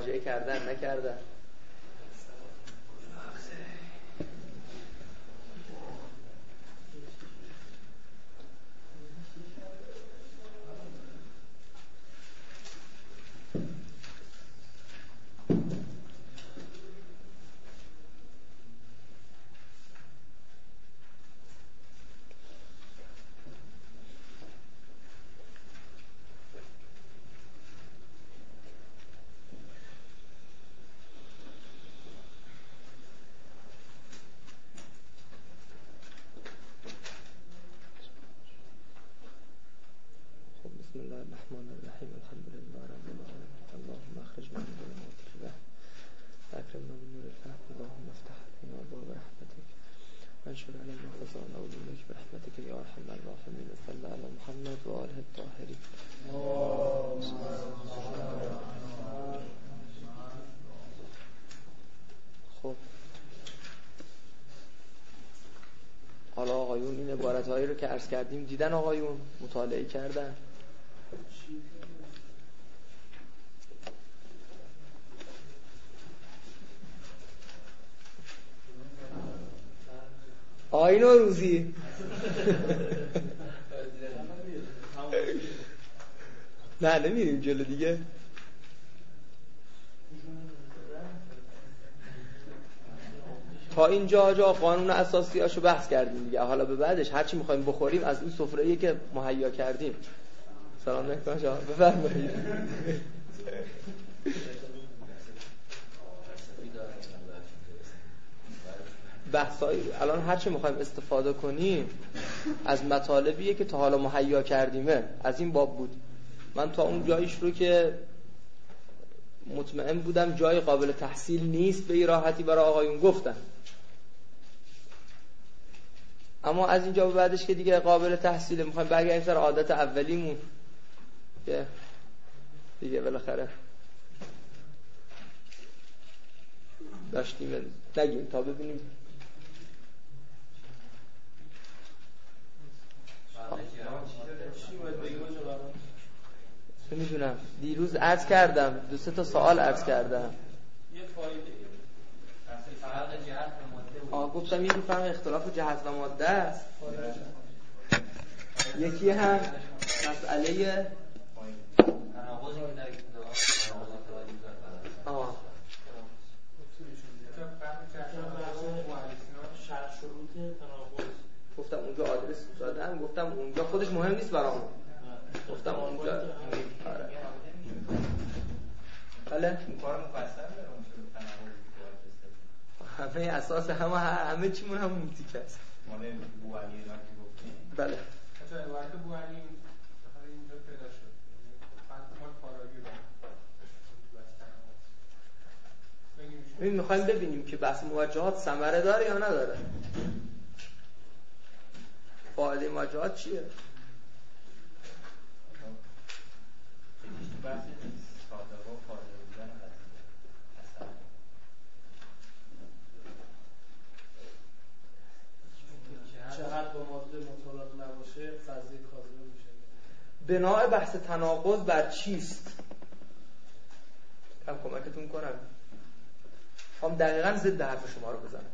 مراجعه کردن نکردن. بسم الله الرحمن الرحیم. الحمد لله رب العالمین. اللهم اخرجنا من ظلمات الوهم واکرمنا بنور الفهم. اللهم افتح علينا ابواب رحمتك وانشر علينا خزائن علومك برحمتك يا ارحم الراحمين. صل على محمد و آله الطاهرین. خب حالا آقایون این عبارت‌هایی رو که عرض کردیم دیدن، آقایون مطالعه کردن. آقای نوروزی نه نمیریم جلو دیگه. تا اینجا جا قانون اساسیاشو بحث کردیم دیگه. حالا به بعدش هرچی میخوایم بخوریم از این سفره‌ای که مهیا کردیم. سلام علیکم شما بفرمایید. بحثای الان هرچی میخوایم استفاده کنیم از مطالبیه که تا حالا مهیا کردیمه. از این باب بود. من تا اون جایش رو که مطمئن بودم جای قابل تحصیل نیست به این راحتی برای آقایون گفتم. اما از اینجا به بعدش که دیگه قابل تحصیله میخوایم برگردیم سر عادت اولیمون که دیگه بالاخره داشتیم. نگیم تا ببینیم. نمیدونم دیروز عرض کردم 2-3 تا سوال عرض کردم. یه فایده فرق جهت و ماده گفتم یکی فرق اختلاف جهت و ماده است. یکی هم مسئله تناقضی که در شرط شروط تناقض. گفتم اونجا آدرس دادم. گفتم اونجا خودش مهم نیست برام. گفتم اونجا آره. بله کار مفصل داره اون تناقضی که همه اساس همه چیمون همون تیکه است. مال بوعلی وقتی گفتیم. بله مثلا وقت بوعلی مثلا اینجا پیدا شد. بعد ما فارابی رو میخوایم ببینیم که بحث موجهات ثمره داره یا نداره. فایده موجهات چیه؟ جهت با ماده مطابق نباشه قضیه کاذبه میشه. بناء بحث تناقض بر چیست؟ کم کمکتون کنم. هم دقیقاً ضد حرف شما رو بزنم.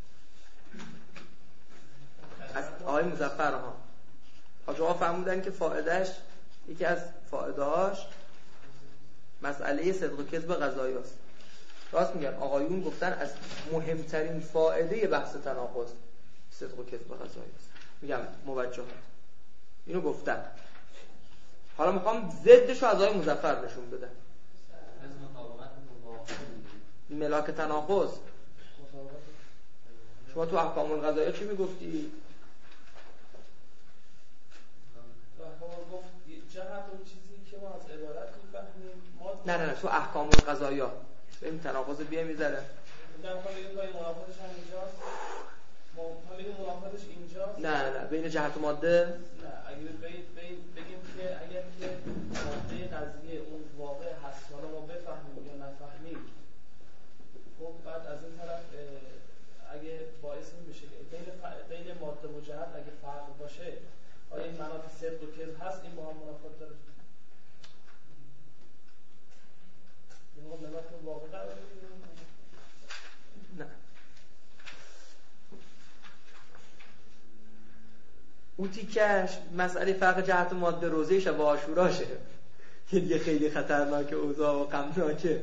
از آقای مظفر ها حاج آقا فرمودن که فائدهش یکی از فائده‌هاش مسئله صدق و کذب قضایی است. راست میگن آقایون گفتن از مهمترین فائده بحث تناقض صدق و کذب قضایی است. میگم موجهات اینو گفتن. حالا میخوام ضدش رو از آقای مظفر نشون بدم. از مطابقت ملاک تناقض. شما تو احکام القضاییه چی میگفتی؟ گفت جهت اون چیزی که ما از عبارت میفهمیم. نه تو احکام القضاییه این تناقض بیه میذاره. میگم بگیم گاهی منافاتش هم اینجاست. ما بگیم منافاتش اینجاست. نه بین جهت و ماده. نه اگه بگیم که اگر که ماده قضیه اون واقع هست حالا ما بفهمیم یا نفهمیم، خب بعد از این طرف اگه باعث میشه که بین ماده و جهت اگه فرق باشه آیا این مناط صدق و کذب هست، این با هم منافات داره. به متن واقع قرار بگیرم. نه اون تیکش مسئله فرق جهت ماده روزهش و عاشوراشه که دیگه خیلی خطرناکه، اوضاع و غمناکه.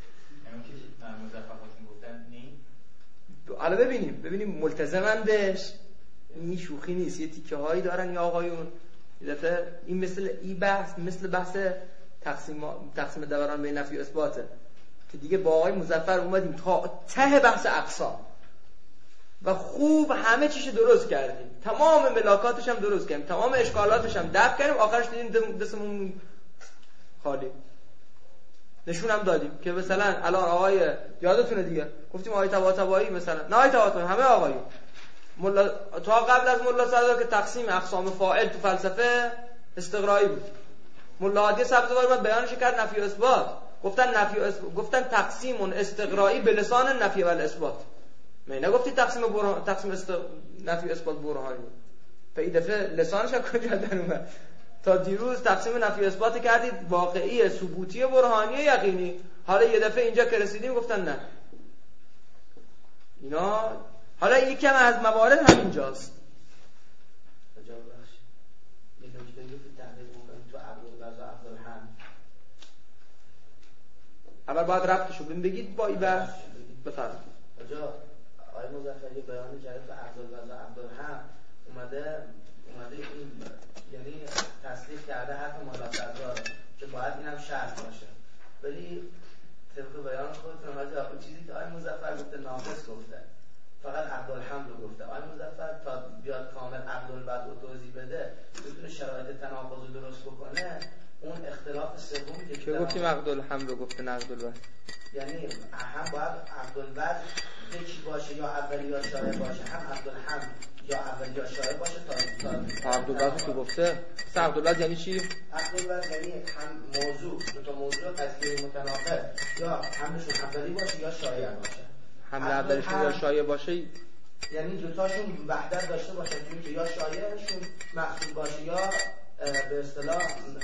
حالا ببینیم ملتزمن بهش، این شوخی نیست، یه تیکه هایی دارن یا آقایون. یه دفعه این بحث مثل بحث تقسیم دوران بین نفی و اثباته که دیگه با آقای مظفر اومدیم تا ته بحث اقسام و خوب همه چیش درست کردیم، تمام ملاکاتش هم درست کردیم، تمام اشکالاتش هم دفع کردیم، آخرش دیدیم دستمون خالی. نشونم دادیم که مثلا الان آقای یادتونه دیگه گفتیم آقای طباطبایی مثلا، نه آقای طباطبایی، همه آقایون تا قبل از ملا صدر که تقسیم اقسام فاعل تو فلسفه استقرایی بود. ملا هادی سبزواری من بیانش کرد نفی و اثبات، گفتن تقسیم استقرایی به لسان نفی و اثبات. من نگفتی تقسیم نفی و اثبات برهانی. این دفعه لسانش از کجا در اومد؟ تا دیروز تقسیم نفی و اثبات کردید واقعی، ثبوتی، برهانی، یقینی. حالا یه دفعه اینجا که رسیدیم گفتن نه. اینا حالا یکم از موارد همینجاست. یه نکته که تحقیق می‌کنیم تو عبدالغزا عبدالحم، اول باید ربطشو بگید با این بحث بفرمایید. آجا آقای مظفری بیان کرده تو عبدالغزا عبدالحم اومده این یعنی تصدیق کرده حرف ملا صدرا که باید اینم شرط باشه، ولی طبق بیان خودتون آجا چیزی که آقای مظفر گفته ناقص گفته، فقط عبدالحمد رو گفته. آقای مظفر تا بیاد کامل عبدالبد رو توضیح بده، بتونه شرایط تناقض رو درست بکنه، اون اختلاف سومی که گفتیم عبدالحمد رو گفته نه عبدالبد، یعنی هم باید عبدالبد یکی باشه یا اولی یا شایع باشه، هم عبدالحمد یا اولی یا شایع باشه تا عبدالبد رو گفته. عبدالبد یعنی چی؟ عبدالبد یعنی هم موضوع دو تا موضوع قضیه متناقض یا همشون اولی باشه یا شایع باشه. هم اولشون یا شایع باشه یعنی دوتاشون وحدت داشته باشن که یا شایعشون محصول باشه یا به اصطلاح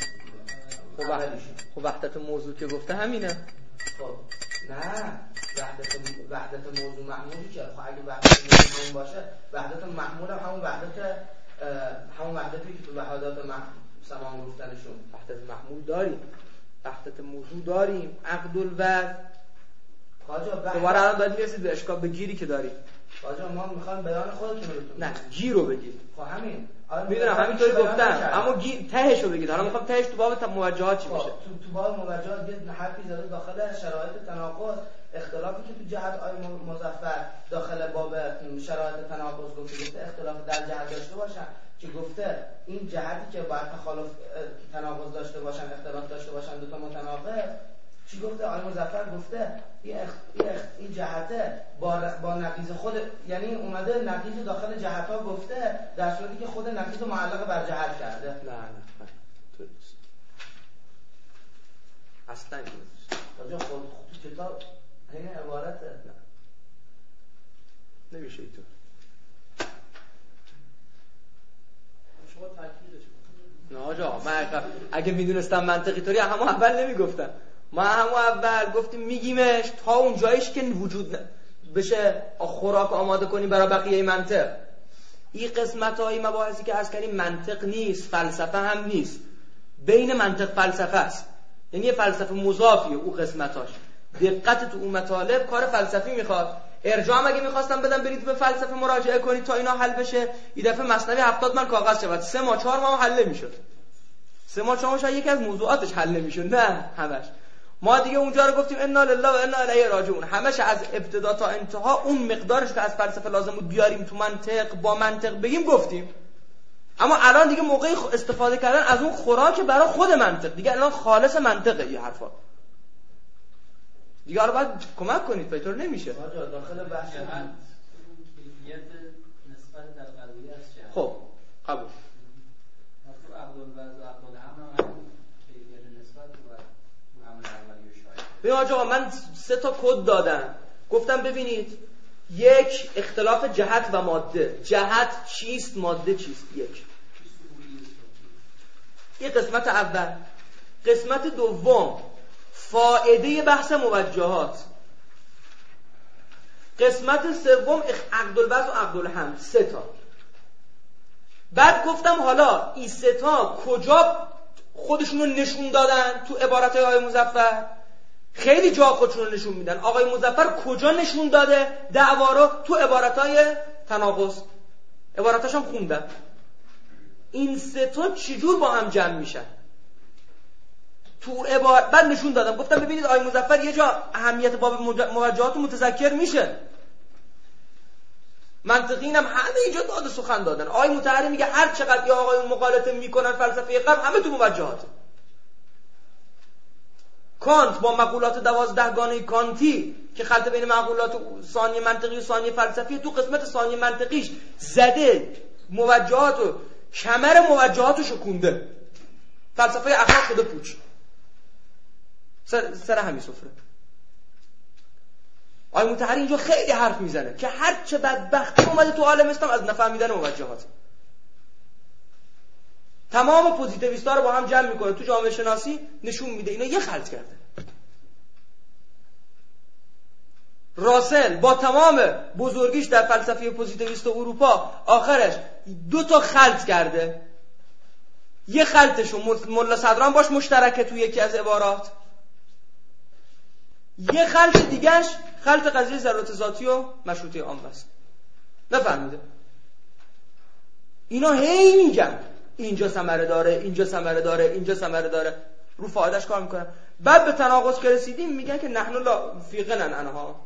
خب وحدت موضوع که گفته همینه. خب نه وحدت موضوع محمولی که خب اگه وحدت موضوع همون باشه، وحدت محمول همون وحدتی که تو وحدات سماع گفتنشون وحدت محمول داریم، وحدت موضوع داریم، عقدالوضع. دوباره الان باید میرسید به اشکال به گیری که داریم. آجا ما میخوایم بیان خودتون رو بتونیم. نه گیر رو بگید. خب همین میدونم همینطوری گفتم، اما تهش رو بگید. حالا میخوام تهش تو باب موجهات چی میشه. تو باب موجهات یه حرفی زده داخل شرایط تناقض، اختلافی که تو جهت آی مظفر داخل باب شرایط تناقض گفته اختلاف در جهت داشته باشن، که گفته این جهتی که باید تخالف تناقض داشته باشن، اختلاف داشته باشن، دو تا متناقض. چی گفته آی مظفر؟ گفته این جهته با نقیض خود، یعنی اومده نقیض داخل جهت ها گفته در صورتی که خود نقیض معلق بر جهت کرده. نه تو نیست اصلا نیست. آجا خود تو کتاب این عبارته. نه نمیشه اینطور. شما تکمیلش کنید. نه آجا من اگه میدونستم منطقی طوری همون اول نمیگفتم. ما همون اول گفتیم میگیمش تا اون جایش که وجود بشه خوراک آماده کنیم برای بقیه منطق. این قسمت‌های مباحثی که عرض کردیم منطق نیست، فلسفه هم نیست، بین منطق فلسفه است. یعنی یه فلسفه مضافیه او قسمتاش. دقت تو اون مطالب کار فلسفی میخواد. ارجاع اگه میخواستم بدم برید به فلسفه مراجعه کنید تا اینا حل بشه، این دفعه مثنوی 70 من کاغذ شود، 3 ماه 4 ماه حل نمیشد. 3 ماه 4 ماه یکی از موضوعاتش حل نمیشد، نه همش. ما دیگه اونجا رو گفتیم انا لله و انا الیه راجعون، همش از ابتدا تا انتها اون مقدارش که از فلسفه لازم بود بیاریم تو منطق، با منطق بگیم گفتیم. اما الان دیگه موقع استفاده کردن از اون خوراک برای خود منطق، دیگه الان خالص منطقه این حرفا دیگه. حالا باید کمک کنید، اینطور نمیشه. آجا داخل بحث کیفیت نسبت در قضیه است چه؟ خب قبول. تو عبدالوضع و عبدالحمد کیفیت نسبت و همون اولی و شایع. ببین آقا من 3 تا کد دادم، گفتم ببینید یک اختلاف جهت و ماده. جهت چیست؟ ماده چیست؟ یک قسمت اول. قسمت دوم فائده بحث موجهات. قسمت سوم عقدالوضع و عقدالحمل 3 تا. بعد گفتم حالا این 3 تا کجا خودشون رو نشون دادن تو عبارتهای آقای مظفر؟ خیلی جا خودشون رو نشون میدن. آقای مظفر کجا نشون داده دعوا رو؟ تو عبارتهای تناقض. عبارتاش هم خوندم. این 3 تا چجور با هم جمع میشن؟ تو بعد نشون دادم، گفتم ببینید آقای مظفر یه جا اهمیت باب موجهات رو متذکر میشه. منطقین هم همه اینجا داد سخن دادن. آقای مطهری میگه هر چقدر یا آقایون مقالطه میکنن فلسفه غرب همه تو موجهات. کانت با مقولات 12 گانه کانتی که خلط بین مقولات ثانی منطقی و ثانی فلسفی، تو قسمت ثانی منطقیش زده موجهات و کمر موجهاتو شکونده. فلسفه اخلاق شده پوچ سر همین سفره. آقای مطهری اینجا خیلی حرف میزنه که هر چه بدبختی اومده تو عالم اسلام از نفهمیدن موجهات. تمام پوزیتیویستا رو با هم جمع میکنه تو جامعه شناسی، نشون میده اینا یه خلط کرده. راسل با تمام بزرگیش در فلسفه پوزیتیویست اروپا آخرش 2 تا خلط کرده. یه خلطشو ملا صدران باش مشترکه تو یکی از عبارات، یه خلط دیگهش خلط قضیه ضرورت ذاتی و مشروطه عام است. نفهمیده؟ اینا هی میگن اینجا ثمره داره، اینجا ثمره داره، اینجا ثمره داره، رو فایدهش کار میکنن. بعد به تناقض که رسیدیم میگن که نحن لا فی غنى عنها.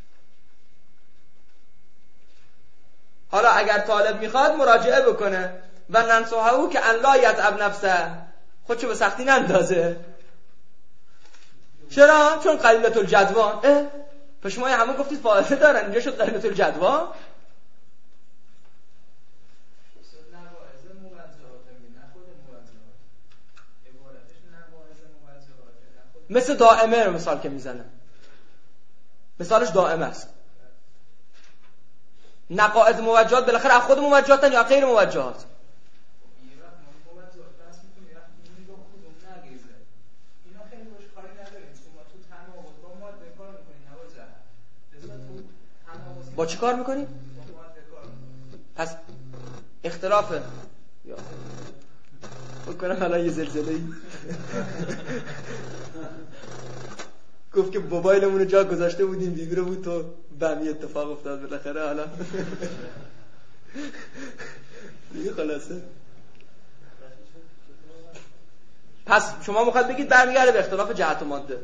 حالا اگر طالب میخواد مراجعه بکنه و ننصحه که ان لا یتعب نفسه، خودشو به سختی نندازه. چرا؟ چون قلیلة الجدوى. پس شما همه گفتید فایده دارن، اینجا شد قلیلة الجدوى. مثل دائمه رو مثال که میزنه، مثالش دائمه است. نقائض موجهات بالاخره از خود موجهاتن یا غیر موجهات؟ با چی کار میکنی؟ پس اختلاف یا بکنم حالا یه زلزله‌ای گفت که موبایلمون رو جا گذاشته بودیم ویبره بود تو بمی اتفاق افتاد بالاخره. حالا دیگه خلاصه. پس شما میخواد بگید برمیگرده به اختلاف جهت و ماده.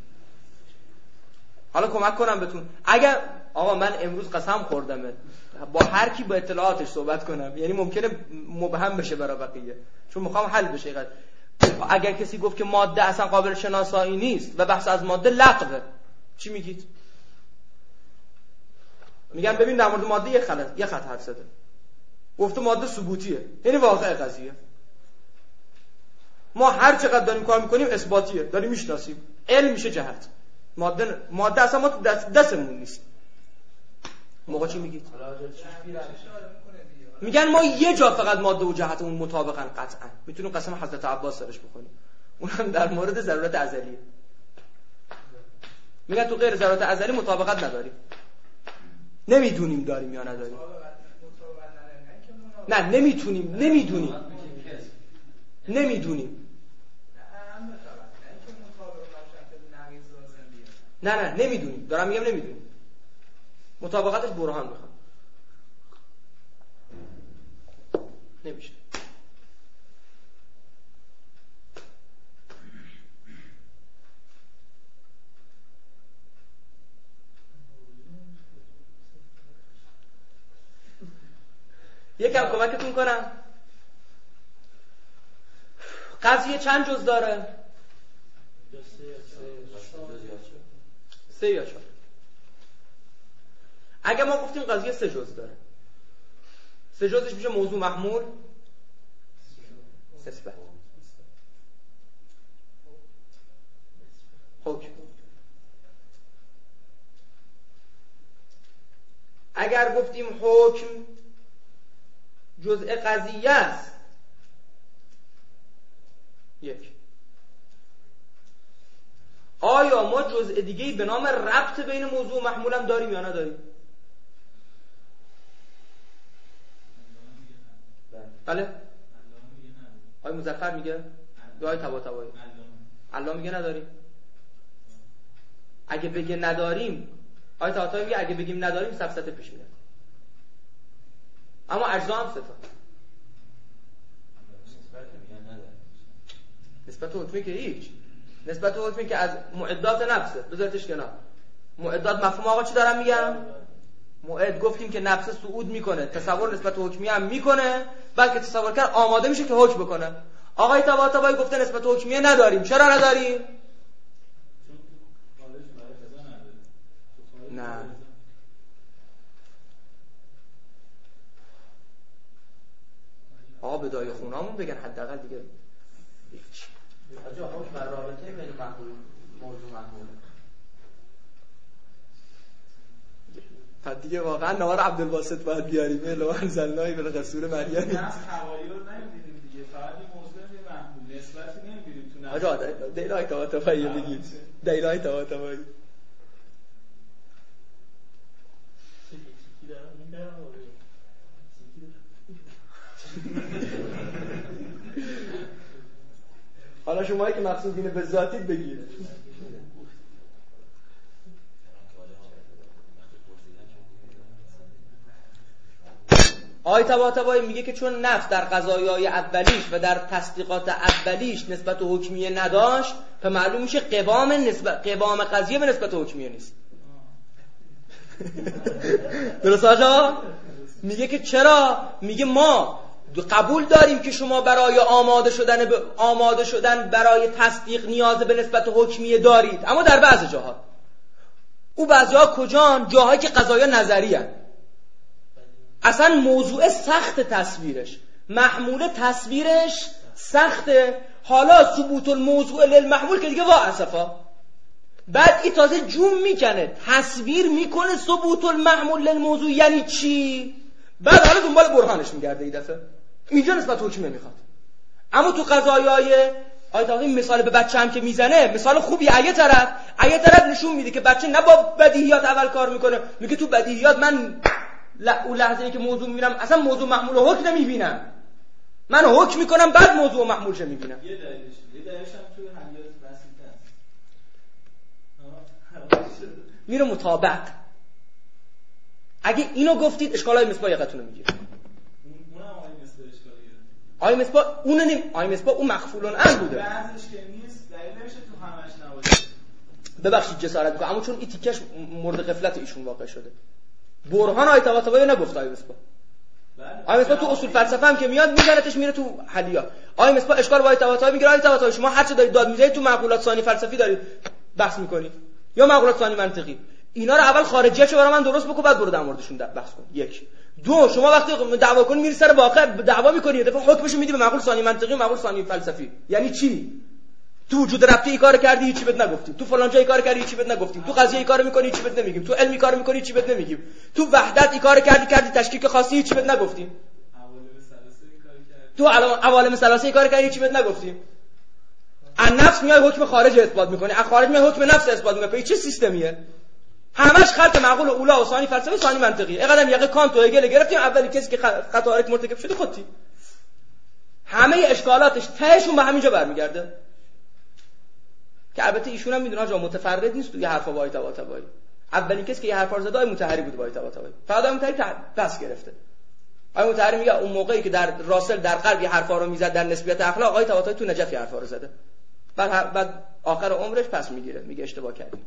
حالا کمک کنم بهتون. اگر آقا من امروز قسم خوردم با هر کی با اطلاعاتش صحبت کنم، یعنی ممکنه مبهم بشه برای بقیه چون میخوام حل بشه. اگر کسی گفت که ماده اصلا قابل شناسایی نیست و بحث از ماده لغوه، چی میگید؟ میگن ببین در مورد ماده یه خط حرف زده، گفته ماده ثبوتیه، یعنی واقع قضیه. ما هر چقدر داریم کار میکنیم اثباتیه، داریم میشناسیم، علم میشه جهت. ماده اصلا ما تو دستمون نیست. موقع چی میگید؟ میگن ما یه جا فقط ماده و جهتمون مطابقن قطعا، میتونیم قسم حضرت عباس سرش بکنیم، اونم در مورد ضرورت ازلیه. میگن تو غیر ضرورت ازلی مطابقت نداریم، نمیدونیم داریم یا نداریم. نه نمیتونیم نه نمیدونیم. دارم میگم نمیدونیم. مطابقتش برهان میخوام. نمیشه. یکم کمکتون کنم. قضیه چند جز داره؟ 3 یا 4. اگه ما گفتیم قضیه 3 جز داره، 3 جزش میشه موضوع، محمول، نسبت، حکم. اگر گفتیم حکم جزء قضیه است، 1. آیا ما جزء دیگه‌ای به نام ربط بین موضوع و محمول هم داریم یا نداریم؟ بله؟ آیا مظفر میگه؟ یا آیا طباطبایی؟ الله میگه نداریم. اگه بگه نداریم، آیا طباطبایی میگه اگه بگیم نداریم سفسطه پیش میاد. اما اجزا هم سه تا. نسبت حکمی که هیچ. نسبت حکمی که از معدات نفسه. بذارتش کنار. معدات مفهوم آقا چی دارم میگم؟ معد گفتیم که نفس صعود میکنه، تصور نسبت حکمی هم میکنه، بلکه تصور کرد آماده میشه که حکم بکنه. آقای طباطبایی گفته نسبت حکمیه نداریم. چرا نداریم؟ نه. آقا به دای خونامون بگن حداقل دیگه. آجا حکم بر رابطه بین محمول موضوع محمول. بعد دیگه واقعا نوار عبدالباسط باید بیاریم. لو انزلناه به رسول مریم. نه تغایر نمیدیدیم دیگه، فقط این موضوع به محمول نسبتی نمیدیدیم تو آجا دیلای طباطبایی بگید. دیلای طباطبایی. حالا شمایی که مقصودین به ذاتید بگید. آیه طباطبایی میگه که چون نفس در قضایای اولیش و در تصدیقات اولیش نسبت حکمیه نداشت، پس معلوم میشه قوام قضیه به نسبت حکمیه نیست. درست آجا؟ میگه که چرا؟ میگه ما قبول داریم که شما برای آماده شدن برای تصدیق نیاز به نسبت حکمیه دارید، اما در بعض جاها. او بعضی ها کجان؟ جاهایی که قضایا نظری هست. اصلا موضوع سخت تصویرش، محمول تصویرش سخته. حالا ثبوت الموضوع للمحمول که دیگه واعصفا. بعد این تازه جون میکنه، تصویر میکنه ثبوت المحمول للموضوع یعنی چی؟ بعد حالا دنبال برهانش میگرده این دفعه. اینجا نسبت حکمیه میخواد. اما تو قضایای آیت این مثال به بچه هم که میزنه مثال خوبی. ایه طرف نشون میده که بچه نه با بدیهیات اول کار میکنه، میگه تو بدیهیات من اون لحظه‌ای که موضوع میبینم اصلا موضوع محمول و حکم نمیبینم، من حکم میکنم بعد موضوع محمولش میبینم. یه دلیلش هم توی حلیات بسیطه میره مطابق. اگه اینو گفتید اشکالای مصباح یقتون رو میگیره. اونم آیه مصباح اون نمی آیه مصباح اون مخفولون ان بوده. بعضیش که نیست دلیل نمیشه تو همش نباشه. ببخشید جسارت میکنم، اما چون این تیکش مورد غفلت ایشون واقع شده. برهان آیه طباطبایی نگفت آیه مصباح. آیه مصباح تو اصول فلسفه هم که میاد میگنتش میره تو حلیات. آیه مصباح اشکال با آیه طباطبایی میگیره. آیه طباطبایی شما هر چه دارید داد میزنید تو معقولات ثانی فلسفی دارید بحث میکنید یا معقولات ثانی منطقی. اینا رو اول خارجیاشو برای من درست بکن بعد برو در موردشون بحث کن. یک. دو، شما وقتی دعوا کنی میری سر واقع دعوا میکنی، دفعه حکمشو میدی به معقول ثانی منطقی و معقول ثانی فلسفی. یعنی چی؟ تو وجود ربطی این کارو کردی هیچی بهت نگفتیم، تو فلان جای کار کردی هیچی بهت نگفتیم، تو قضیه این کارو میکنی هیچی بهت نمیگیم، تو علمی کارو میکنی هیچی بهت نمیگیم، تو وحدت این کارو کردی تشکیک خاصی هیچی بهت نگفتیم، تو عوالم ثلاثه کار کردی هیچی بهت نگفتیم. از نفس میای حکم خارج اثبات میکنی، از خارج میای حکم نفس اثبات میکنی. چه سیستمیه؟ همش خلط معقول اولا و ثانی فلسفه و ثانی منطقی. اینقدر یقه کانت و هگل گرفتیم، اولی کسی که خطا مرتکب شده خودتی. همه اشکالاتش تهشون به همینجا برمیگرده. که البته ایشون هم میدونه آقا متفرد نیست تو یه حرفا با آیه طباطبایی. اولین کسی که یه حرفا رو زد آیه مطهری بود با آیه طباطبایی. فقط آیه مطهری پس گرفته. آیه مطهری میگه اون موقعی که در راسل در قلب یه حرفا رو میزد در نسبیت اخلاق، آیه طباطبایی تو نجف یه حرفا رو زده. بعد آخر عمرش پس میگیره، میگه اشتباه کردی.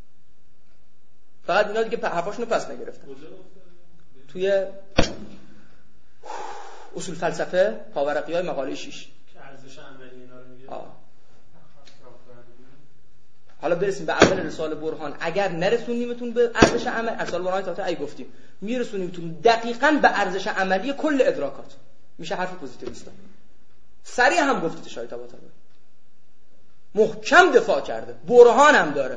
فقط اینا دیگه حرفاشونو پس نگرفتن. توی اصول فلسفه پاورقیای مقاله 6 ارزش عملی اینا رو میگه. حالا برسیم به اول رساله برهان. اگر نرسونیمتون به ارزش عمل، رساله برهان تا ای گفتیم میرسونیمتون دقیقاً به ارزش عملی کل ادراکات، میشه حرف پوزیتیویست. سریع هم گفتید شاید طباطبایی محکم دفاع کرده، برهان هم داره.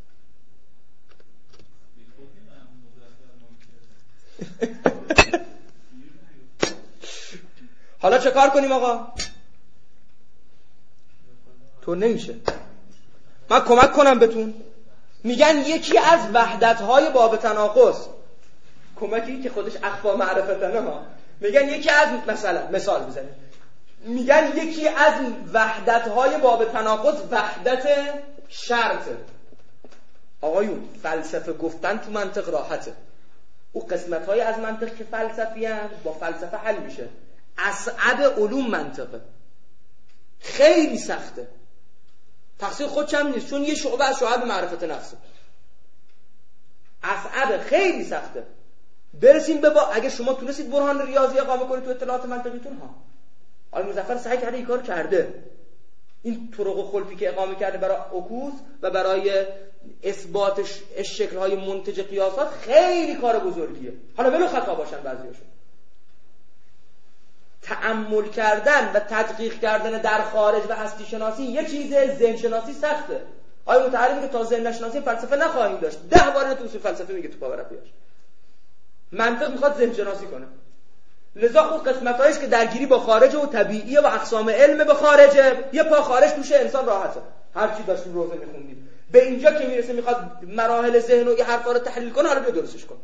حالا چه کار کنیم آقا؟ تو نمیشه. من کمک کنم بهتون. میگن یکی از وحدت‌های باب تناقض، کمکی که خودش اخفا معرفتنه ها، میگن یکی از مثال بزنید، میگن یکی از وحدت‌های باب تناقض وحدت شرطه. آقایون فلسفه گفتن تو منطق راحته، او قسمت‌های از منطق که فلسفی هست با فلسفه حل میشه. اصعب علوم منطقه، خیلی سخته، تقصیر خودش هم نیست، چون یه شعبه از شعب معرفت نفسه. اصعب، خیلی سخته. برسیم به اگه شما تونستید برهان ریاضی اقامه کنید تو اطلاعات منطقیتون ها. آقای مظفر سعی کرده این کار کرده. این طرق خلفی که اقامه کرده برای عکوس و برای اثبات شکل‌های منتج قیاسات خیلی کار بزرگیه. حالا ولو خطا باشن بعضیاشون. تأمل کردن و تدقیق کردن در خارج و هستی شناسی یه چیزه، ذهن شناسی سخته. آیا متعلم میگه تا ذهن شناسی فلسفه نخواهیم داشت؟ 10 بار تو اصول فلسفه میگه تو پاورقیاش. منطق میخواد ذهن شناسی کنه. لذا خود قسمتایش که درگیری با خارج و طبیعیه و اقسام علم به خارجه، یه پا خارج توشه انسان راحته. هر چی داشتیم روزه میخوندیم. به اینجا که میرسه میخواد مراحل ذهن و این حرفا رو تحلیل کنه، حالا بیا درستش کن.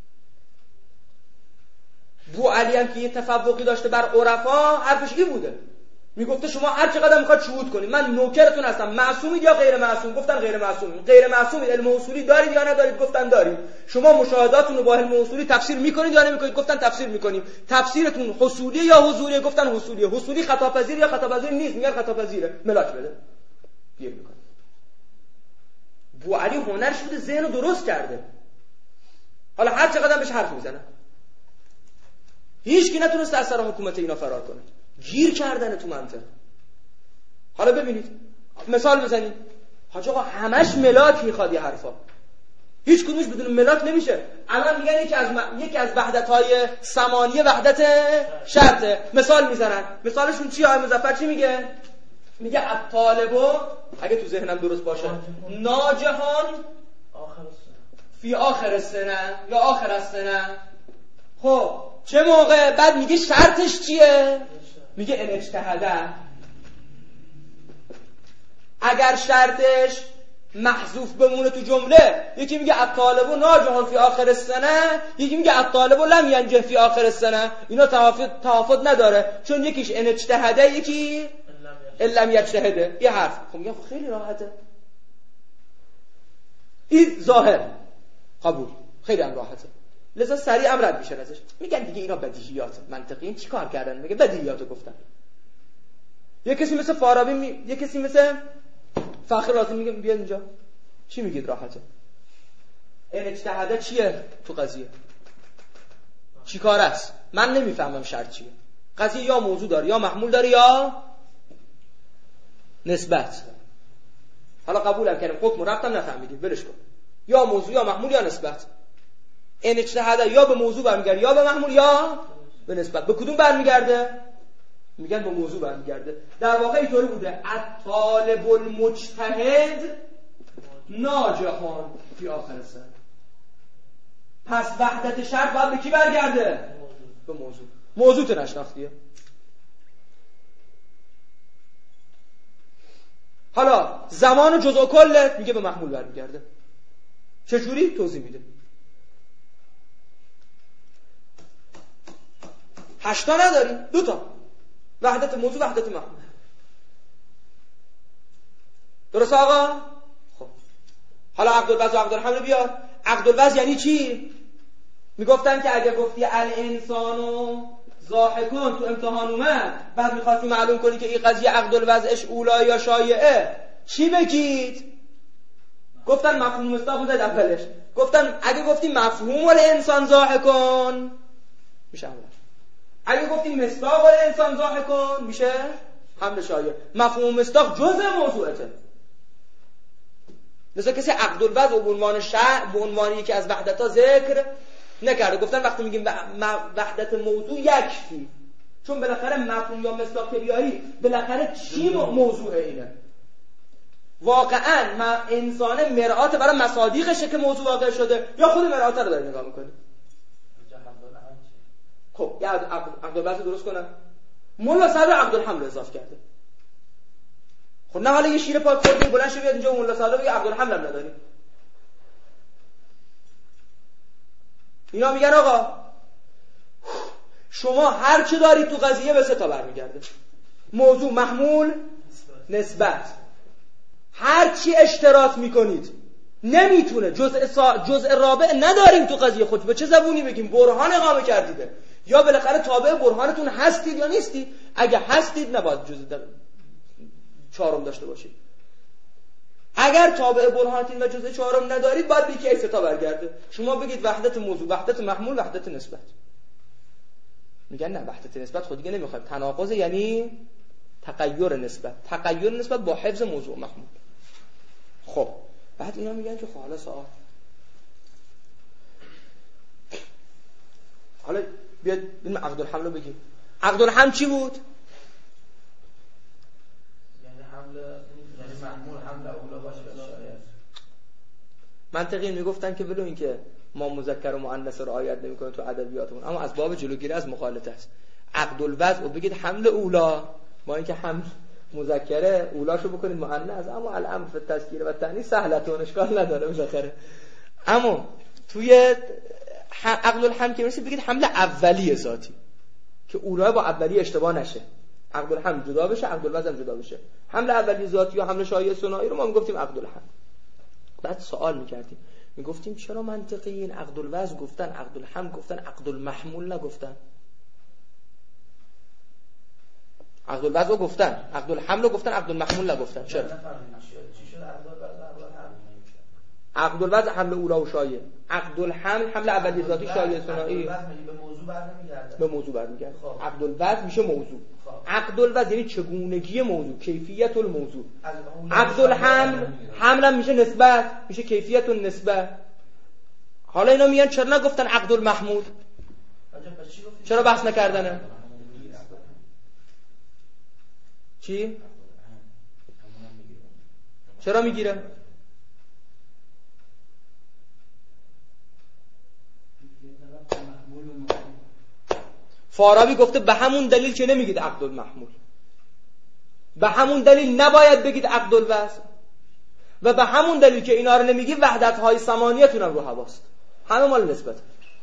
بو علی هم که یه تفوقی داشته بر عرفا، حرفش این بوده، میگفته شما هر چقدر میخواد شهود کنید، من نوکرتون هستم، معصومید یا غیر معصوم؟ گفتن غیر معصومید. غیر معصومید، علم اصولی دارید یا ندارید؟ گفتن دارید. شما مشاهداتون رو با علم اصولی تفسیر میکنید یا نمیکنید؟ گفتن تفسیر میکنیم. تفسیرتون حصولیه یا حضوریه؟ گفتن حصولیه. حصولی خطاپذیر یا خطاپذیر نیست؟ میگن خطاپذیره. ملاک بده گیر میکنه. بو علی هنرش بوده ذهن رو درست کرده. حالا هر چقدر بهش حرف میزنه، هیچ کی نتونسته از سر حکومت اینا فرار کنه. گیر کردن تو منطق. حالا ببینید مثال بزنید. حاج آقا همش ملاک میخواد یه حرفا، هیچ کدومش بدون ملاک نمیشه. الان میگن یکی از وحدت‌های ثمانیه وحدت شرطه. مثال میزنن. مثالشون چیه؟ آقای مظفر چی میگه؟ میگه الطالبو، اگه تو ذهنم درست باشه، ناجحان فی آخر السنه یا آخر السنه. خب چه موقع؟ بعد میگه شرطش چیه؟ میگه ان اجتهده. اگر شرطش محذوف بمونه تو جمله، یکی میگه الطالب ناجح فی آخر السنه، یکی میگه الطالب لم ینجح فی آخر السنه. اینا توافق نداره، چون یکیش ان اجتهده، یکی لم یجتهده. یه حرف. خب میگم خیلی راحته، این ظاهر قبول، خیلی هم راحته. لذا سریع رد میشه ازش. میگن دیگه اینا بدیهیات منطقی. این چیکار کردن؟ میگه بدیهیاتو گفتن. یه کسی مثل فارابی یه کسی مثل فخر رازی میگه بیاد اینجا چی میگید راحته. این اجتهاده چیه تو قضیه؟ چی کار است؟ من نمیفهمم شرط چیه. قضیه یا موضوع داره یا محمول داره یا نسبت. حالا قبولم کردم، حکم رفتم نفهمیدید، ولش کن. یا موضوع یا محمول یا نسبت. این اجتهاده یا به موضوع برمیگرده یا به محمول یا به نسبت. به کدوم برمیگرده؟ میگن به موضوع برمیگرده. در واقع اینطوری بوده الطالب المجتهد ناجحان فی آخر السنه. پس وحدت شرط باید به کی برگرده؟ به موضوع. موضوع تو نشناختیه. حالا زمان جزء کل میگه به محمول برمیگرده. چجوری؟ توضیح میده. 8 تا نداریم، 2 تا. وحدت موضوع، وحدت محمول. درست آقا؟ خب حالا عقدالوضع و عقدالحمل بیار. عقدالوضع یعنی چی؟ میگفتن که اگه گفتی الانسانو ضاحکون تو امتحان اومد، بعد میخواستی معلوم کنی که این قضیه عقدالوضعش اولا یا شایعه، چی بگید؟ گفتن مفهوم مصداق بزنید اولش. گفتن اگه گفتی مفهوم الانسان ضاحکون میشه اول. اگه گفتی مصداق الانسان ضاحکون میشه حمل شایع. مفهوم مصداق جزء موضوعته. مثلا کسی عقدالوضع و به عنوان به عنوان یکی از وحدت‌ها ذکر نکرده. گفتن وقتی میگیم وحدت موضوع یکفی، چون بالاخره مفهوم یا مصداق که بیاری بالاخره چی موضوع اینه. واقعا انسان مرآت برای مصادیقشه که موضوع واقع شده یا خود مرآت رو داری نگاه میکنی؟ خب یه عقدالوضع درست کنم. مولا سر عقدالحمل اضافه کرده. خب نه حالا یه شیر پاک خورده بلند شه بیاد اینجا مولا صادق بگه عبدالحمل هم نداری. اینا میگن آقا شما هر چه دارید تو قضیه به 3 تا برمیگرده: موضوع، محمول، نسبت. هر چی اشتراط میکنید نمیتونه جزء رابع نداریم تو قضیه. خود به چه زبونی بگیم؟ برهان اقامه کردیده، یا بالاخره تابع برهانتون هستید یا نیستید. اگه هستید نباید جزء چهارم داشته باشید. اگر تابع برهانتون و جزء چهارم ندارید باید به یکی 3 تا برگرده. شما بگید وحدت موضوع، وحدت محمول، وحدت نسبت. میگن نه وحدت نسبت خود دیگه نمیخوایم، تناقض یعنی تغییر نسبت، تغییر نسبت با حفظ موضوع محمول. خب بعد اینا میگن که خب حالا سوال، حالا بیاد ببین عقدالحمل رو بگیم. عقدالحمل چی بود؟ یعنی حمل، یعنی محمول حمل اولا باشه. منطقی میگفتن که ولو اینکه ما مذکر و مؤنث رو رعایت نمی‌کنیم تو ادبیاتمون، اما از باب جلوگیری از مخالطه است. عقدالوضع و بگید حمل اولا، ما اینکه حمل مذکره اولاشو بکنید مؤنث، اما الامر فی التذکیر و تأنیث سهلتون، اشکال نداره مذکره. اما توی عقدالحمل که میشه بگید حمل اولی ذاتی که اولای با اولی اشتباه نشه، عقدالحمل جدا بشه، عقدالوضع جدا بشه. حمل اولی ذاتی یا حمل شایع ثنایی رو ما میگفتیم عقدالحمل. بعد سوال میکردیم، میگفتیم چرا منطقی این عقدالوضع گفتن، عقدالحمل گفتن، عقدالمحمول نگفتن؟ عقدالوضع رو گفتن، عقدالحمل رو گفتن، عقدالمحمول نگفتن. چرا؟ چی شد عقدالوضع حمل اولا و شایع، عقدالحمل حمل اولی ذاتی شایع ثنایی به موضوع برمیگرده. به موضوع برمیگرده. عقدالوضع میشه موضوع. عقدالوضع یعنی چگونگی موضوع، کیفیت الموضوع. عقدالحمل حمل میشه نسبت، میشه کیفیت النسبه. حالا اینا میگن چرا نگفتن عقدالمحمول؟ چرا بحث نکردنه؟ چی؟ چرا میگیره؟ فارابی گفته به همون دلیل که نمیگید عقدالمحمول، به همون دلیل نباید بگید عقدالوضع، و به همون دلیل که اینا رو نمیگی وحدت‌های ثمانیتون هم رو حواست، همه مال نسبت.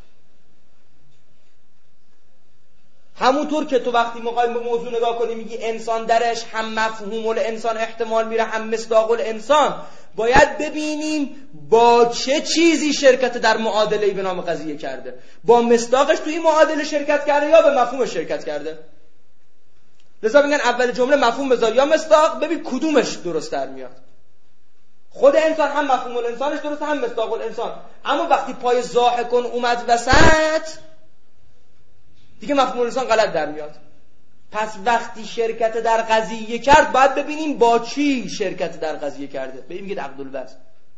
همونطور که تو وقتی می‌خوای به موضوع نگاه کنی میگی انسان درش هم مفهوم الانسان احتمال میره، هم مصداق الانسان، باید ببینیم با چه چیزی شرکت در معادله‌ای به نام قضیه کرده، با مصداقش توی این معادله شرکت کرده یا به مفهومش شرکت کرده. لذا میگن اول جمله مفهوم بذار یا مصداق، ببین کدومش درست در میاد. خود انسان هم مفهوم الانسانش درسته، هم مصداق الانسان، اما وقتی پای ضاحکون اومد وسط دیگه مفهوم الانسان غلط در میاد. پس وقتی شرکت در قضیه کرد باید ببینیم با چی شرکت در قضیه کرده، به این میگید عقدالوضع.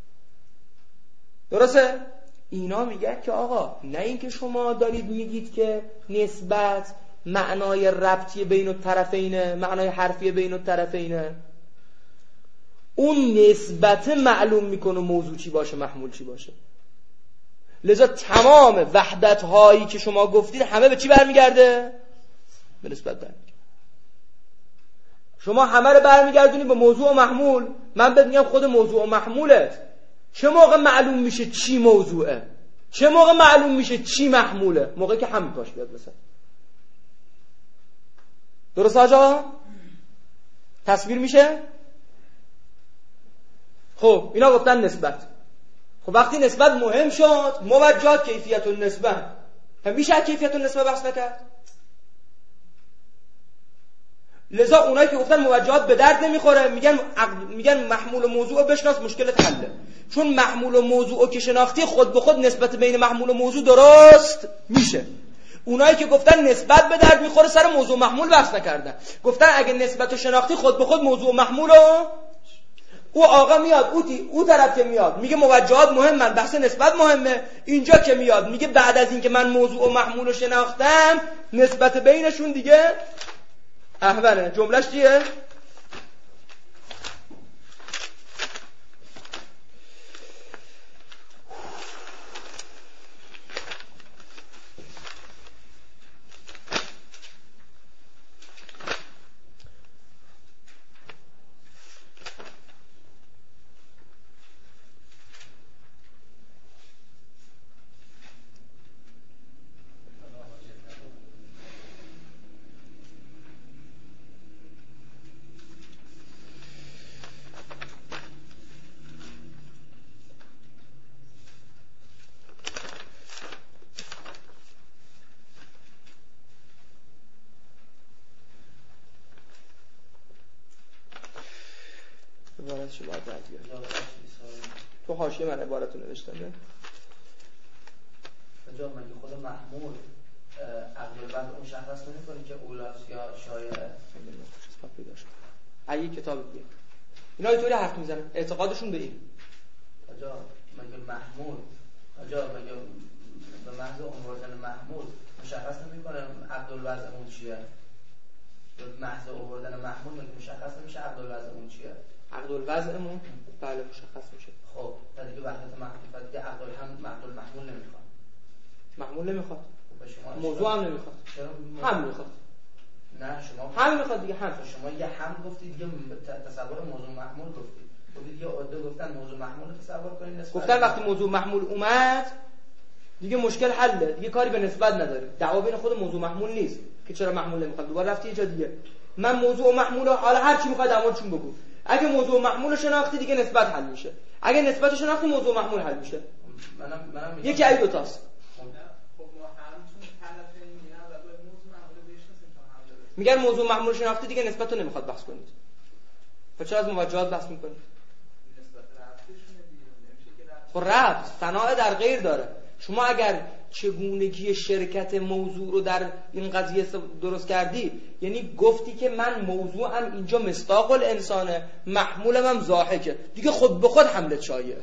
درسته؟ اینا میگن که آقا نه اینکه شما دارید میگید که نسبت معنای ربطی بین الطرفینه، معنای حرفی بین الطرفینه، اون نسبت معلوم میکنه موضوع چی باشه، محمول چی باشه. لذا تمام وحدت هایی که شما گفتید همه به چی برمیگرده؟ به نسبت برمیگرده. شما همه رو برمیگردونید به موضوع و محمول. من بهت میگم خود موضوع و محمولت چه موقع معلوم میشه چی موضوعه، چه موقع معلوم میشه چی محموله؟ موقعی که همین پاش بیاد مثلا. درست آجا؟ تصویر میشه؟ خب اینا گفتن نسبت. خب وقتی نسبت مهم شد، موجهات کیفیت النسبه، میشه کیفیت النسبه بحث نکرد؟ لذا اونایی که گفتن موجهات به درد نمیخوره میگن محمول و موضوع بشناس مشکلت حله، چون محمول و موضوع که شناختی خود به خود نسبت بین محمول و موضوع درست میشه. اونایی که گفتن نسبت به درد میخوره سر موضوع و محمول بحث نکردن، گفتن اگه نسبت و شناختی خود به خود موضوع و محمول رو، او آقا میاد او طرف که میاد میگه موجهات مهمن، بحث نسبت مهمه، اینجا که میاد میگه بعد از این که من موضوع و محمول رو شناختم نسبت بینشون دیگه احوله. جملهش چیه؟ عبارتش باید در بیاری. تو حاشیه من عبارتو نوشتم نه؟ جا مگه خود محمول عقدالوضع مشخص نمی‌کنه که اولاس یا شایعه؟ اگه کتاب بیه اینا اینطوری حرف میزنن، اعتقادشون به این. آجا مگه محمول، آجا مگه به محض آوردن محمول مشخص نمی‌کنه عقدالوضع اون چیه؟ به محض آوردن محمول مگه مشخص نمیشه عقدالوضع اون چیه؟ عقدالوضعمون بله مشخص میشه. خب تا دیگه وحدت محمول دیگه عقدالمحمول نمیخواد. محمول نمیخواد. خب موضوع هم نمیخواد. هم میخواد. نه شما هم میخواد دیگه هم. شما یه هم گفتید دیگه تصور موضوع محمول گفتید. گفتید یه عده گفتن موضوع محمول رو تصور کنید. گفتن وقتی موضوع محمول اومد دیگه مشکل حله، دیگه کاری به نسبت نداریم. دعوا بین خود موضوع محمول نیست که چرا محمول نمیخواد. دوباره رفتی یه جا دیگه. من موضوع محمول حالا هر چی میخواد امورشون بگو. اگه موضوع محمول رو شناختی دیگه نسبت حل میشه. اگه نسبت رو شناختی موضوع محمول حل میشه. منم یکی از دو تاست. میگن موضوع محمول شناختی دیگه نسبت رو نمیخواد بحث کنید. پس چرا از موجهات بحث میکنید؟ خب ربط صنایع در غیر داره. شما اگر چگونگی شرکت موضوع رو در این قضیه درست کردی، یعنی گفتی که من موضوعم اینجا مصداق الانسانه، محمولم هم ضاحکه، دیگه خود به خود حملت شایعه.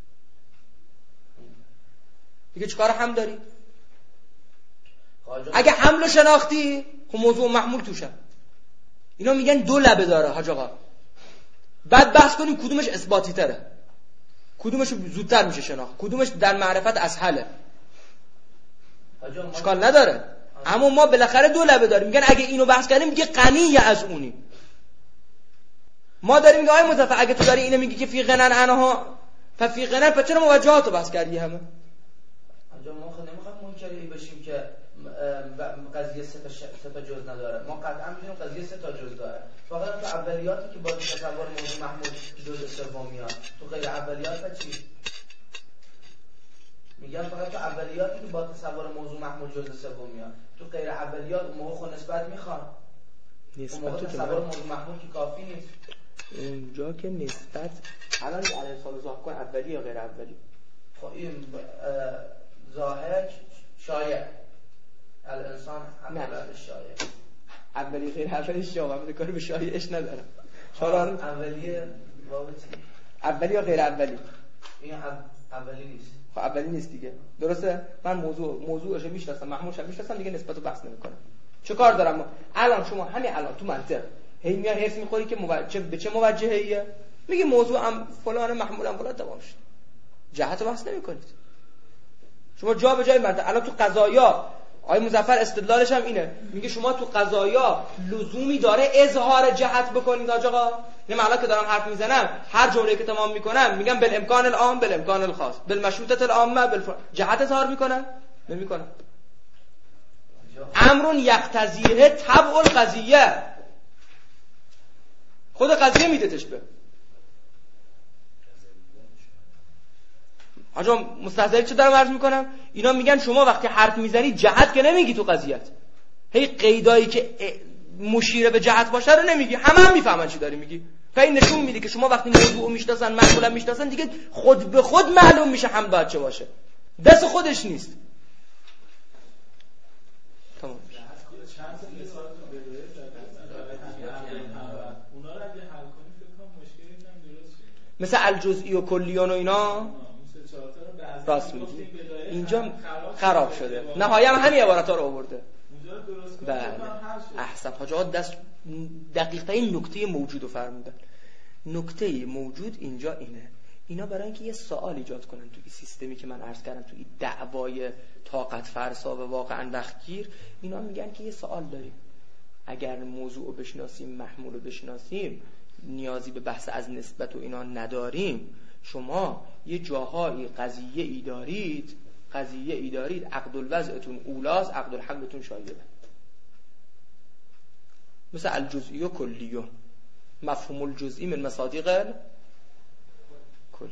دیگه چیکار هم داری؟ اگه حمل شناختی خب موضوع محمول توشه. اینا میگن دو لبه داره حاج آقا. بعد بحث کنیم کدومش اثباتی تره، کدومش زودتر میشه شناخت، کدومش در معرفت اسهله. اشکال نداره. اما ما بالاخره دو لبه داریم. میگن اگه اینو بحث کردیم میگه غنی از اونی. ما داریم میگه آقای مظفر اگه تو داری اینو میگی که فی غنن انها ففی غنن، پس چرا موجهاتو بحث کردی همه؟ آنجا ما خود نمیخوایم منکری بشیم که قضیه سه تا جز نداره. ما قطعا میدونیم قضیه سه تا جز داره. فقط تو اولیاتی که با تصور موضوع محمول جز سوم میاد. تو غیر اولیات چی؟ میگن فقط تو اولیاتی که با تصور موضوع محمول جز سوم میاد. تو غیر اولیات اون موقع خود نسبت میخوان. اون موقع تصور موضوع محمول که کافی نیست. اونجا که نسبت الان علیه حساب ظاهر کن اولی یا غیر اولی. خب این ظاهر شایع الانسان اولی شایع. اولی غیر اولی شایع کاری به شایعش ندارم. اولی باب چی؟ اولی یا غیر اولی؟ این اولی نیست. خب اولی نیست دیگه. درسته؟ من موضوعش میشناسم، محمولش میشناسم، دیگه نسبتو بحث نمیکنم. چه کار دارم؟ الان شما همین الان تو منطق هی میاد هرس میخوری که به چه موجهیه؟ میگی موضوعم فلان، محمولم فلان، تمام شد. جهتو بحث نمیکنید. شما جا به جای منطق الان تو قضایا آقای مظفر استدلالش هم اینه، میگه شما تو قضایا لزومی داره اظهار جهت بکنید آقا. نه الان که دارم حرف میزنم هر جمله که تمام میکنم میگم بالامکان العام بالامکان الخاص بالمشروطه العامه جهت اظهار میکنم؟ نمیکنم. امر یقتضیه تبع القضیه، خود قضیه میدتش به آجا. مستحضری چه دارم عرض میکنم؟ اینا میگن شما وقتی حرف میزنی جهت که نمیگی تو قضیت، هی قیدایی که مشیره به جهت باشه رو نمیگی، همه هم میفهمن چی داری میگی. این نشون میده که شما وقتی موضوع میشناسن معقولا میشناسن دیگه خود به خود معلوم میشه هم باید چه باشه، دست خودش نیست. تمام. مثل الجزئی و کلیون و اینا راست میگی. اینجا خراب شده. نهایت هم همین عبارت‌ها رو آورده. بله. احسن حاج آقا دقیق‌تر این نکته موجود رو فرمودن. نکته موجود اینجا اینه. اینا برای اینکه یه سوال ایجاد کنن تو این سیستمی که من عرض کردم، تو این دعوای طاقت فرسا و واقعا وقتگیر، اینا میگن که یه سوال داریم. اگر موضوع رو بشناسیم، محمول رو بشناسیم، نیازی به بحث از نسبت و اینا نداریم. شما یه جاهایی قضیه ای دارید عقد الوضعتون اولاس، عقد الحملتون شایعه. مثل الجزئی و کلیو، مفهوم الجزئی من مصادیق کل.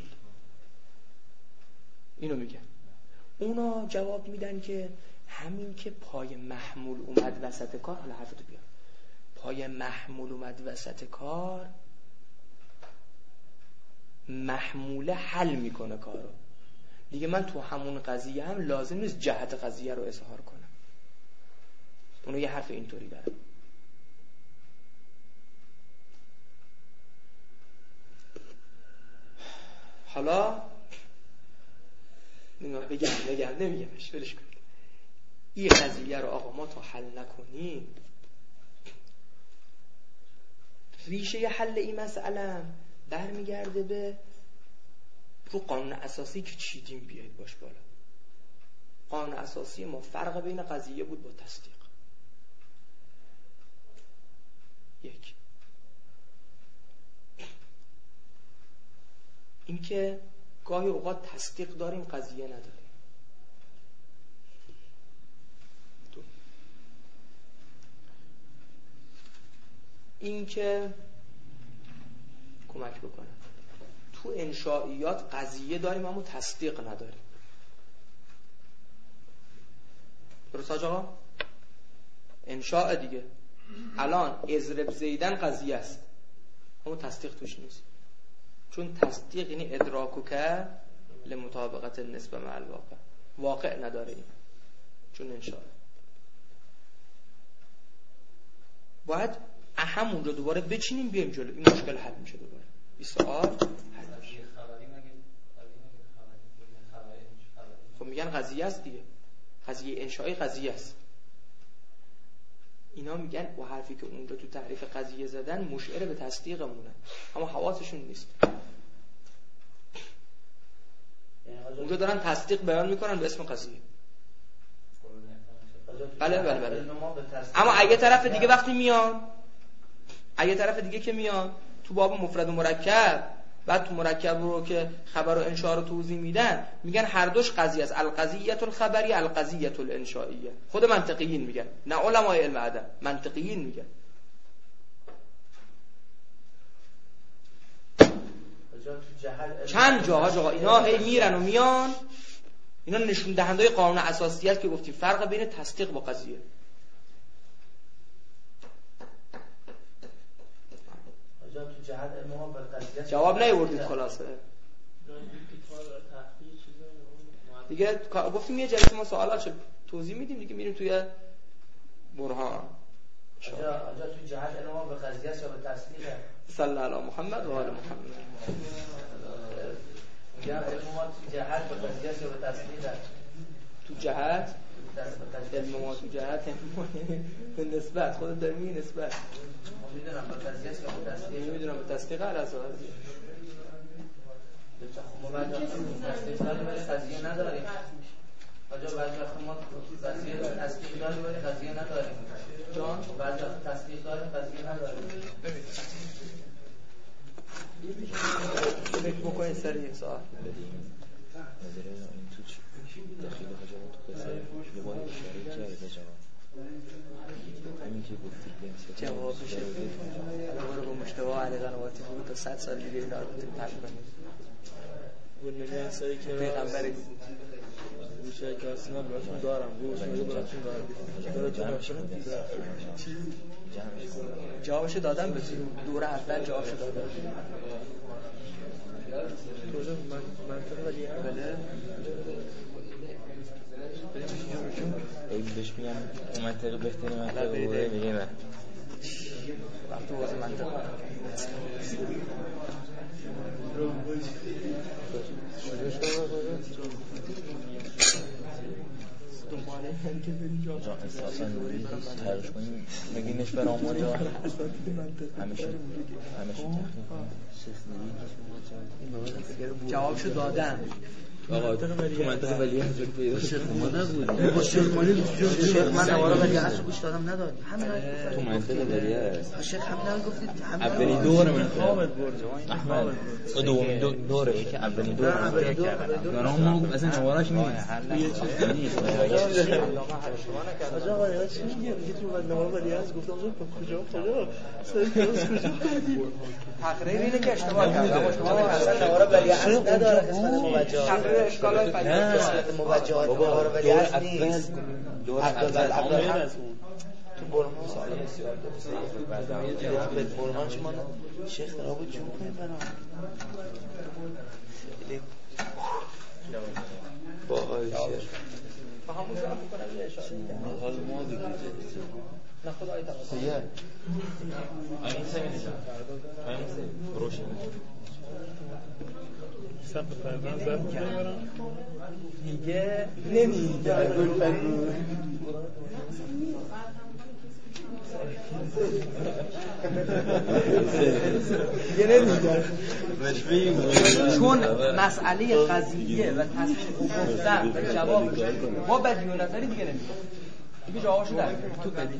اینو میگن. اونا جواب میدن که همین که پای محمول اومد وسط کار، حالا حرفتو بیار، پای محمول اومد وسط کار محموله حل میکنه کارو دیگه. من تو همون قضیه هم لازم نیست جهت قضیه رو اظهار کنم. اونو یه حرف اینطوری داره. حالا بگم نمیگمش، برش کنید. این قضیه رو آقا ما تا حل نکنیم، ریشه حل این مسئله برمیگرده به رو قانون اساسی که چیدیم بیاید باش بالا. قانون اساسی ما فرق بین قضیه بود با تصدیق. یک این که گاهی اوقات تصدیق داریم قضیه نداریم. دو این که کمک بکنه تو انشائیات قضیه داریم اما تصدیق نداریم. درست آقا؟ انشاء دیگه الان اضرب زیدن قضیه است اما تصدیق توش نیست، چون تصدیق یعنی ادراکو که لمطابقت النسبه مع الواقع، واقع نداره این، چون انشاء. باید همون رو دوباره بچینیم بیایم جلو، این مشکل حل میشه دوباره. این سوال حل میشه. خب میگن قضیه است دیگه، قضیه انشایی قضیه است. اینا میگن و حرفی که اونجا تو تعریف قضیه زدن مشعر به تصدیقمونه، اما حواسشون نیست. اونجا دارن تصدیق بیان میکنن به اسم قضیه. بله. اما اگه طرف دیگه وقتی میان، اگه طرف دیگه که میان تو باب مفرد و مرکب، بعد تو مرکب رو که خبر و انشاء رو توضیح میدن، میگن هر دوش قضیه است، القضیه الخبری القضیه الانشائیه. خود منطقیین میگن، نه علمای علم ادب، منطقیین میگن. چند جا آقا اینا هی میرن و میان، اینا نشون دهنده قانون اساسی است که گفتیم فرق بین تصدیق با قضیه. جواب نیاوردید خلاصه دیگه. گفتیم یه جلسه ما سوالات توضیح میدیم دیگه، میریم توی برهان. آجا تو جهت علم به قضیه است یا به تصدیقه؟ صلی علی محمد و آل محمد. میگم علم ما تو جهت به قضیه است یا به تصدیقه؟ تو جهت علم ما تو جهت به نسبت خودت داری میگی نسبت. میدونم به قضیه است یا به تصدیق؟ میدونم به تصدیق علی اساس ما بعد تصدیق داریم ولی قضیه نداریم. آجا بعد وقت ما قضیه تصدیق داریم ولی قضیه نداریم. جان بعد وقت تصدیق داریم قضیه نداریم. فکر بکنید سر این سوال. داخل حجابات قصه لبای اشاره کرده جواب همین که گفتید جوابش رو با مشتبه علی قنواتی بود تا 100 سال دیگه اینا رو بتونیم حل کنیم. گونه انسایی که پیغمبری گوشه که هستیم براشون دارم گوشه براشون دارم جوابشو دادم به دوره اول جوابشو دادم. کجا منطقه ولی بله اگه بهش میگم منطقه بهترین منطقه بوده میگه نه وقتی واسه منطقه جان اساساً ترش کنیم بگینش بر آماری ها همیشه جوابشو دادم. آقا تو منطقه ولی حضور پیدا شد ما نبودیم با شیخ مالی شیخ من نوارا ولی اصل گوش دادم ندادی همین تو منطقه ولی هست شیخ همین گفتید اولین دور من خامد احمد و دومین دوره که اولین دور من ما گفت اصلا نواراش نیست آقا یا چی میگه تو نوارا ولی هست گفتم کجا سر کجا تقریر اینه که اشتباه کردم. اصلا نوارا ولی هست نداره قسمت موجهات. تقریر اشکالات قسمت موجهات نوارا ولی هست نیست. دور اول تو برمان به قرآن شما شیخ را بود چون کنید برام با آیشه با همون سرم بکنم یه اشاره حال ما دیگه نه خود آیه تماس آیه سمیدیدم آیه روشن دیگه نمیگه چون مسئله قضیه و تصمیم گفتن و جواب ما بدی و نظری دیگه نمیگه دیگه جوابشو در تو بدی